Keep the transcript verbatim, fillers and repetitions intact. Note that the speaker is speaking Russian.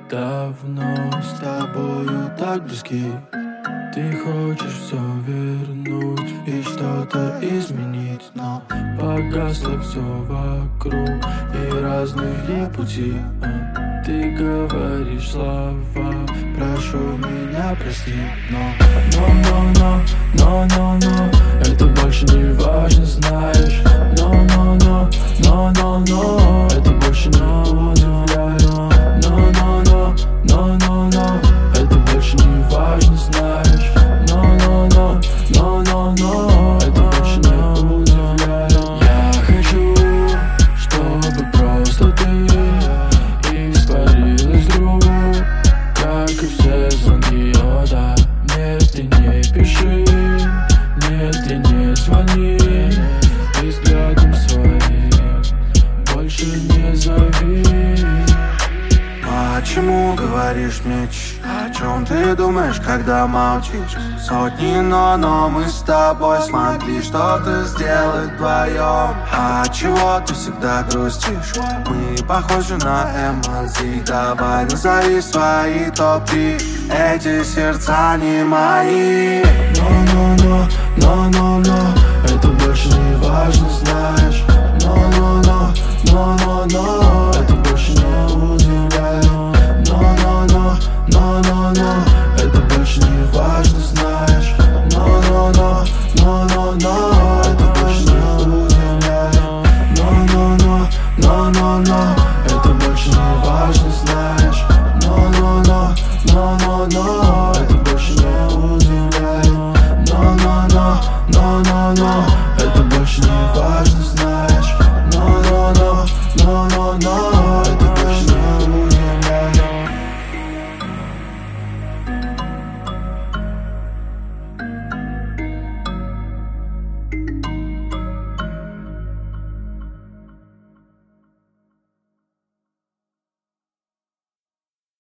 давно с тобою так близки. Ты хочешь все вернуть и что-то изменить, но погасло все вокруг и разные пути. Ты говоришь слова, прошу меня прости, но но но но но но это больше не важно, знаешь. Но но но но но но это больше не удивляет. Но но но но но но это больше не важно, знаешь. Но но но но но но это больше не удивляет. Я хочу, чтобы просто ты испарилась вдруг, как и все звонки, о да. Нет, ты не пиши, нет, ты не звони, и взглядом своим больше не зови. Почему говоришь мне чш? О чем ты думаешь, когда молчишь? Сотни но, но мы с тобой смогли что-то сделать вдвоем. А чего ты всегда грустишь? Мы похожи на эм эл зэ. Давай назови свои топ-три. Эти сердца не мои. Но, но, но, но, но, но это больше не важно, знаешь. Но, но, но, но, но, но это